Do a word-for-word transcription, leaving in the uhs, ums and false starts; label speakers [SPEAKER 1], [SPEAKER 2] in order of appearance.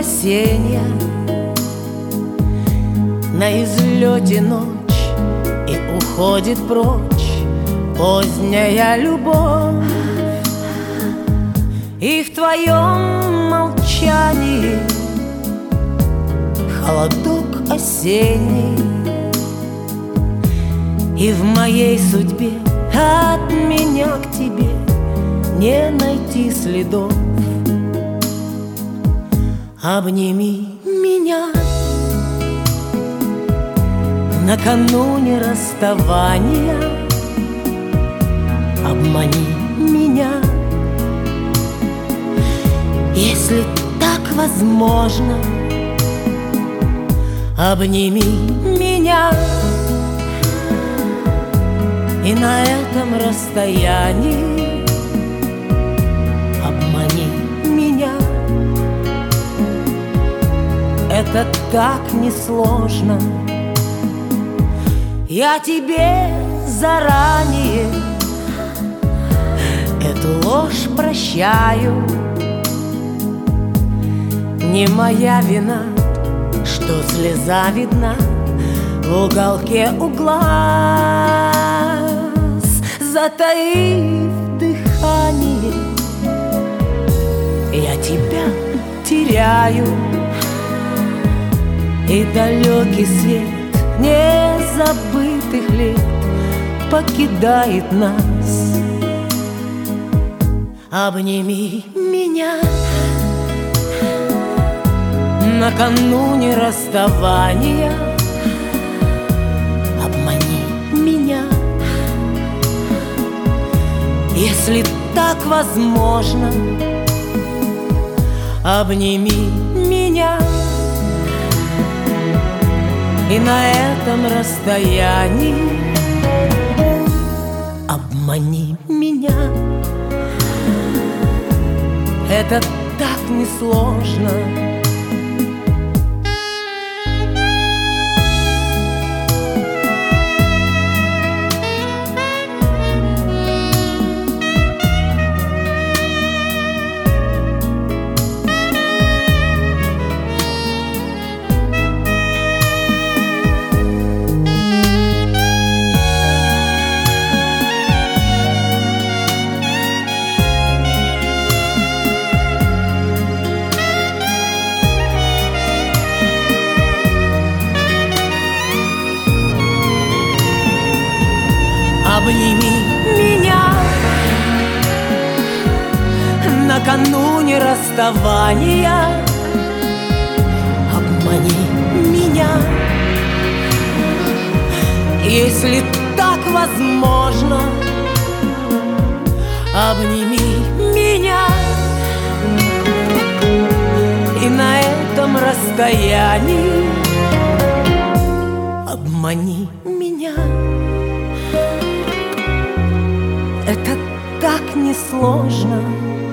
[SPEAKER 1] спасения. На излете ночь, и уходит прочь поздняя любовь. И в твоем молчании холодок осенний. И в моей судьбе от меня к тебе не найти следов. Обними меня накануне расставания, обмани меня, если так возможно. Обними меня, и на этом расстоянии обмани меня. Это так несложно. Я тебе заранее эту ложь прощаю. Не моя вина, что слеза видна в уголке у глаз. Затаив дыхание, я тебя теряю. И далекий свет незабытых лет покидает нас. Обними меня накануне расставания, обмани меня, если так возможно. Обними меня, и на этом расстоянии обмани меня. Это так несложно. Обними меня накануне расставания, обмани меня, если так возможно. Обними меня, и на этом расстоянии обмани меня. Это так несложно.